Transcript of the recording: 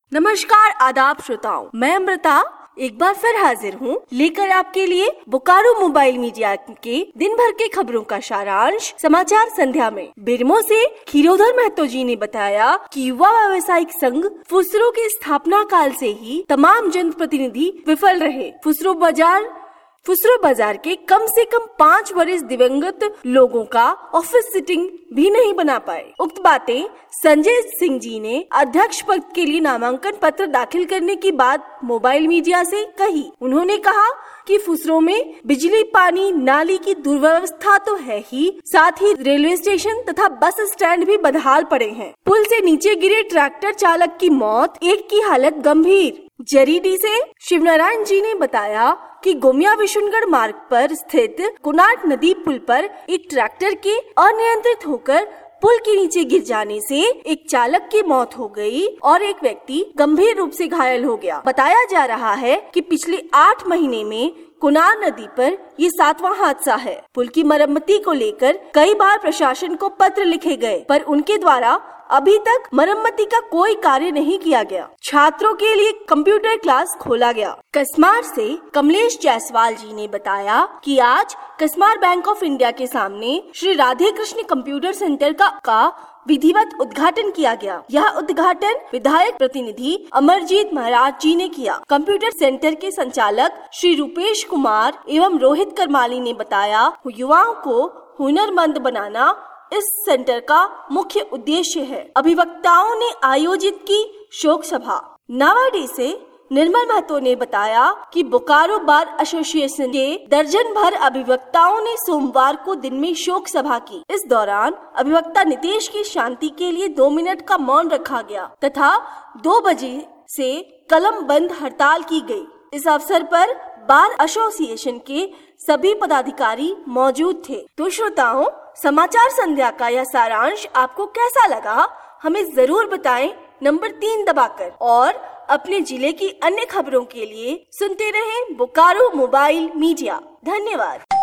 नमस्कार आदाब श्रोताओं, मैं अमृता एक बार फिर हाजिर हूँ लेकर आपके लिए बोकारो मोबाइल मीडिया के दिन भर के खबरों का सारांश समाचार संध्या में। बेरमो से खीरोधर महतो जी ने बताया कि युवा व्यवसायिक संघ फुसरो के स्थापना काल से ही तमाम जनप्रतिनिधि विफल रहे। फुसरो बाजार के कम से कम 5 वरिष्ठ दिवंगत लोगों का ऑफिस सिटिंग भी नहीं बना पाए। उक्त बातें संजय सिंह जी ने अध्यक्ष पद के लिए नामांकन पत्र दाखिल करने की बात मोबाइल मीडिया से कही। उन्होंने कहा कि फुसरो में बिजली, पानी, नाली की दुर्व्यवस्था तो है ही, साथ ही रेलवे स्टेशन तथा बस स्टैंड भी बदहाल पड़े हैं। पुल से नीचे गिरे ट्रैक्टर चालक की मौत, एक की हालत गंभीर। जरीडी से शिवनारायण जी ने बताया कि गोमिया विशुनगढ़ मार्ग पर स्थित कुनाट नदी पुल पर एक ट्रैक्टर के अनियंत्रित होकर पुल के नीचे गिर जाने से एक चालक की मौत हो गई और एक व्यक्ति गंभीर रूप से घायल हो गया। बताया जा रहा है कि पिछले 8 महीने में कुनार नदी पर ये 7वां हादसा है। पुल की मरम्मती को लेकर कई बार प्रशासन को पत्र लिखे गए, पर उनके द्वारा अभी तक मरम्मती का कोई कार्य नहीं किया गया। छात्रों के लिए कंप्यूटर क्लास खोला गया। कसमार से कमलेश जायसवाल जी ने बताया कि आज कसमार बैंक ऑफ इंडिया के सामने श्री राधे कृष्ण कंप्यूटर सेंटर का विधिवत उद्घाटन किया गया। यह उद्घाटन विधायक प्रतिनिधि अमरजीत महाराज जी ने किया। कंप्यूटर सेंटर के संचालक श्री रूपेश कुमार एवं रोहित करमाली ने बताया, युवाओं को हुनरमंद बनाना इस सेंटर का मुख्य उद्देश्य है। अभिवक्ताओं ने आयोजित की शोक सभा। नावाडी से निर्मल महतो ने बताया कि बोकारो बार एसोसिएशन के दर्जन भर अभिवक्ताओं ने सोमवार को दिन में शोक सभा की। इस दौरान अभिवक्ता नितेश की शांति के लिए 2 मिनट का मौन रखा गया तथा 2 बजे से कलम बंद हड़ताल की गई। इस अवसर पर बार एसोसिएशन के सभी पदाधिकारी मौजूद थे। तो श्रोताओं, समाचार संध्या का यह सारांश आपको कैसा लगा हमें जरूर बताएं नंबर 3 दबाकर, और अपने जिले की अन्य खबरों के लिए सुनते रहें बोकारो मोबाइल मीडिया। धन्यवाद।